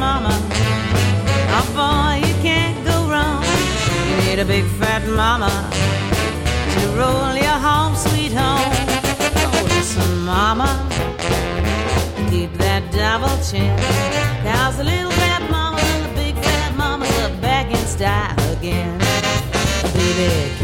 mama. Oh boy, you can't go wrong. You need a big fat mama to roll your home sweet home. Oh, listen, mama, keep that double chin. 'Cause the little fat mamas and the big fat mamas are back in style again. Baby,